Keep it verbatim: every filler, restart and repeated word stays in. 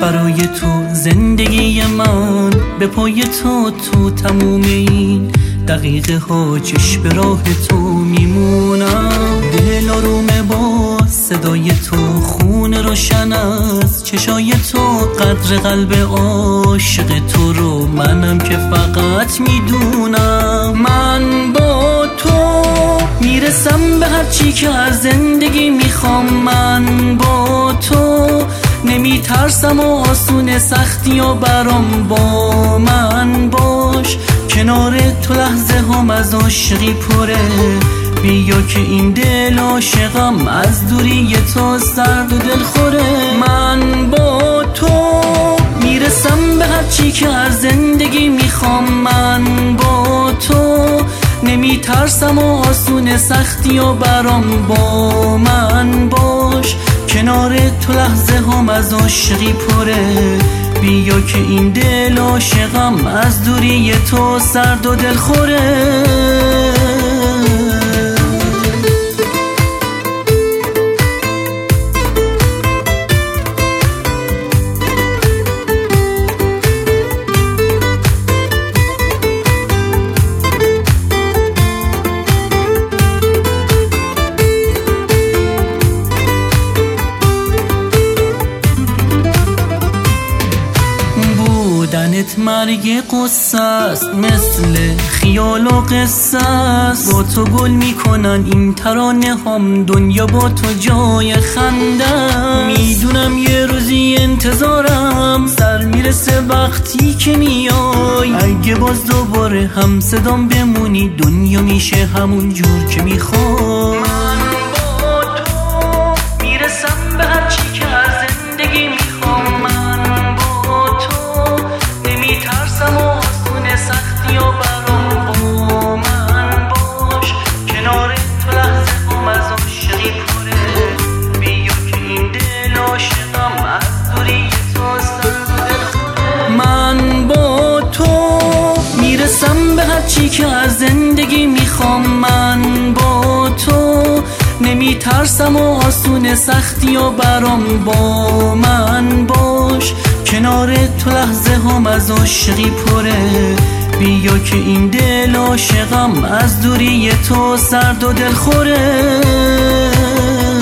برای تو زندگی من به پای تو تو تموم این دقیقه ها چشم به راه تو میمونم. دل آرومه با صدای تو، خون روشن از چشای تو، قدر قلب عاشق تو رو منم که فقط میدونم. من با تو میرسم به هر چی که از زندگی میخوام. من با تو نمیترسم و آسون سختی و برام با من باش. کنار تو لحظه هم از عاشقی پره، بیا که این دل عاشقم از دوری تو سرد و دل خوره. من با تو میرسم به هر چی که از زندگی میخوام. من با تو نمیترسم و آسون سختی و برام با من باش. کنار تو لحظه هم از عاشقی پره، بیا که این دل عاشقم از دوری تو سرد و دل خوره. بودنت مرگ قصه است، مثل خیال و قصه است. با تو گل میکنن این ترانه هم، دنیا با تو جای خنده. میدونم یه روزی انتظارم سر میرسه وقتی که میای. اگه باز دوباره هم صدام بمونی دنیا میشه همون جور که میخوای. من با تو میرسم به هر چی که از زندگی میخوام. من با تو نمیترسم و آسون سختی و برام با من باش. کنار تو لحظه هم از عاشقی پره، بیا که این دل عاشقم از دوری تو سرد و دل خوره. من با تو میرسم به هر چی که از زندگی میخوام. من با تو نمیترسم و آسون سختی و برام با من باش. کنار تو لحظه هم از عاشقی پره، بیا که این دل عاشقم از دوری تو سرد و دل خوره.